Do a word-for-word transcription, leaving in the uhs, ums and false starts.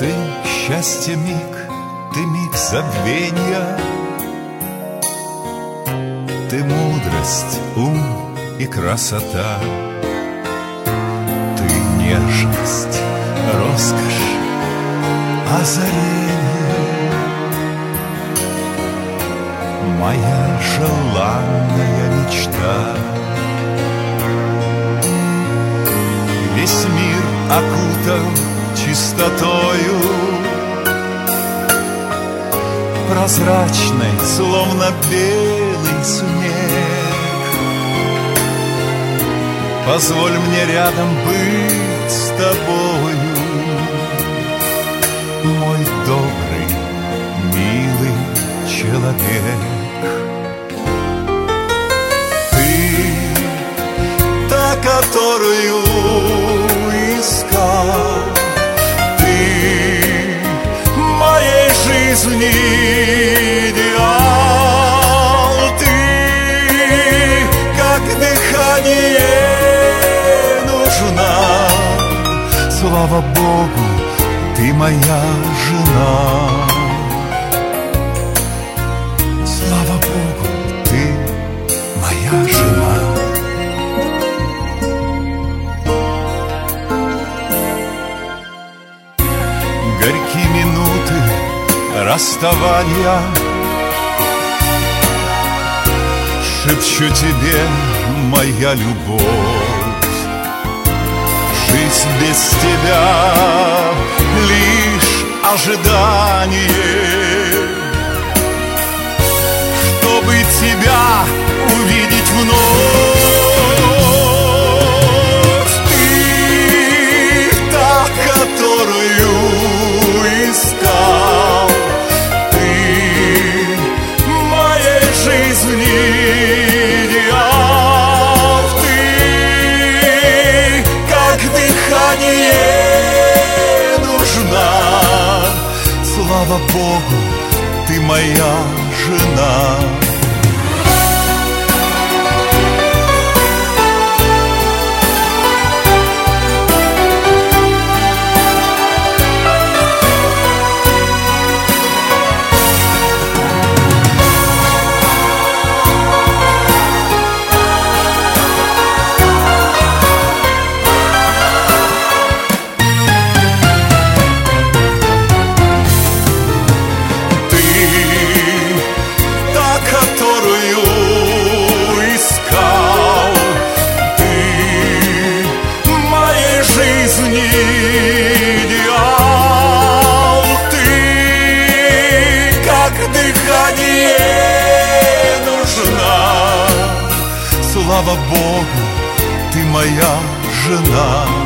Ты счастье миг, ты миг забвенья, ты мудрость, ум и красота, ты нежность, роскошь, озарение, моя желанная мечта. Весь мир окутан чистотою, прозрачной, словно белый снег. Позволь мне рядом быть с тобою, мой добрый, милый человек. Ты та, которую искал, ты моей жизни идеал, ты как дыхание нужна. Слава Богу, ты моя жена. Слава Богу, ты моя жена. Горьки минуты расставания, шепчу тебе, моя любовь. Жизнь без тебя лишь ожидание, чтобы тебя увидеть вновь. Ты та, которую искал, ты моей жизни идеал, ты как дыхание нужна. Слава Богу, ты моя жена. Идеал, ты как дыхание нужна. Слава Богу, ты моя жена.